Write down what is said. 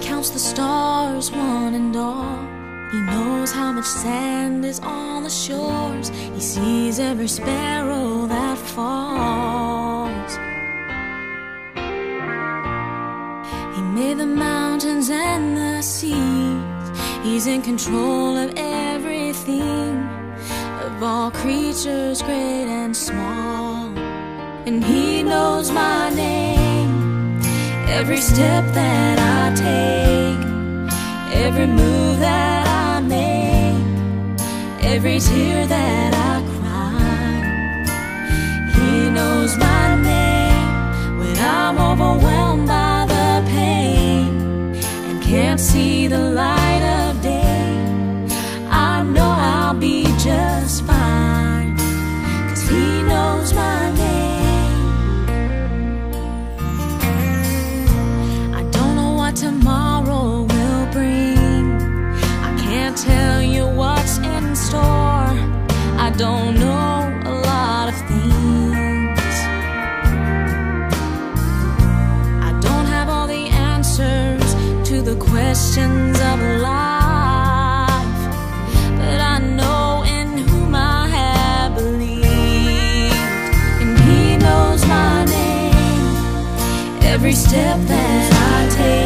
counts the stars, one and all. He knows how much sand is on the shores. He sees every sparrow that falls. He made the mountains and the seas. He's in control of everything, of all creatures great and small. And He knows my name, every step that I take, every move that I make, every tear that I cry. He knows my name when I'm overwhelmed by the pain and can't see the light of day. I know I'll be just fine, 'cause He knows my name. I don't know what tomorrow will bring. I can't tell you what's in store. I don't know a lot of things. I don't have all the answers to the questions of life, but I know in whom I have believed. And He knows my name, every step that I take,